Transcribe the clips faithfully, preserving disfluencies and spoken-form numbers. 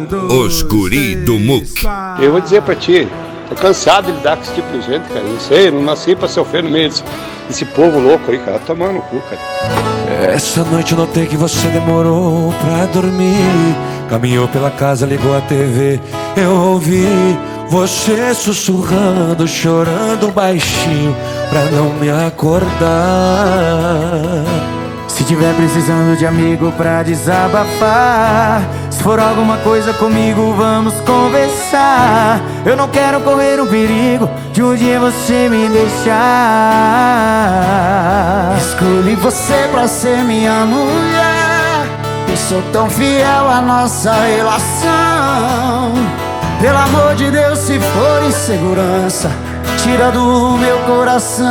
Os guri do muque. Eu vou dizer pra ti, tô cansado de lidar com esse tipo de gente, cara. Não sei, não nasci pra sofrer no meio desse, desse povo louco aí, cara. Tomando no cu, cara. Essa noite eu notei que você demorou pra dormir. Caminhou pela casa, ligou a T V. Eu ouvi você sussurrando, chorando baixinho pra não me acordar. Se tiver precisando de amigo pra desabafar, se for alguma coisa comigo, vamos conversar. Eu não quero correr o perigo de um dia você me deixar. Escolhi você pra ser minha mulher e sou tão fiel à nossa relação. Pelo amor de Deus, se for insegurança, tira do meu coração.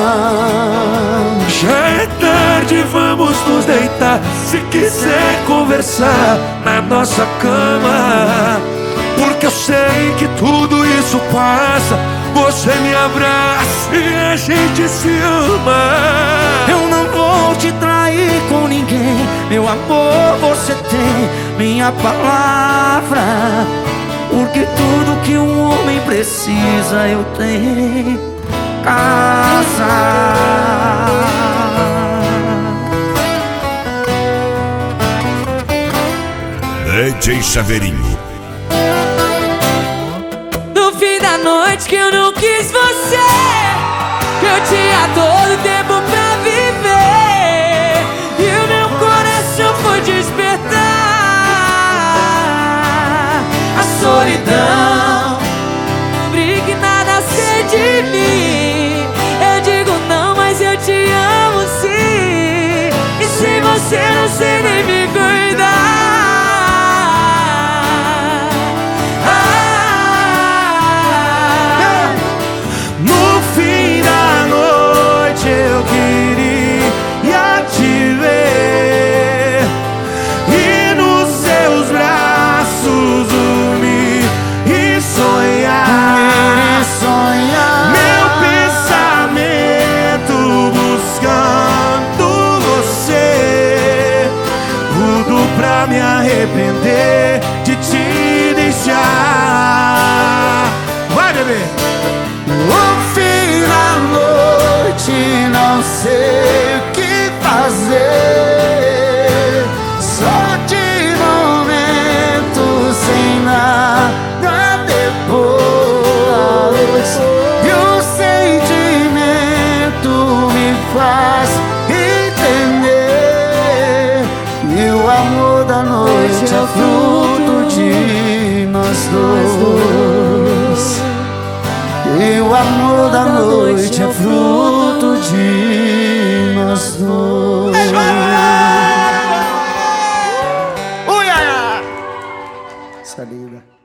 Já é tarde, vamos nos deitar. Se quiser conversar na nossa cama, porque eu sei que tudo isso passa. Você me abraça e a gente se ama. Eu não vou te trair com ninguém, meu amor, você tem minha palavra. Porque tudo que um homem precisa eu tenho. Casa. D J Chaveirinho. No fim da noite que eu não quis você, que eu tinha todo tempo pra viver, e o meu coração foi despertar a solidão. Brigue nada sei de mim. Eu digo não, mas eu te amo sim. E sem você não sei nem me cuidar. Pra me arrepender de te deixar. Vai, bebê! No fim da noite não sei o que fazer, só de momento sem nada depois. E o sentimento me faz entender que o amor da noite é fruto de nós dois. E o amor da noite é fruto de nós dois. Essa linda.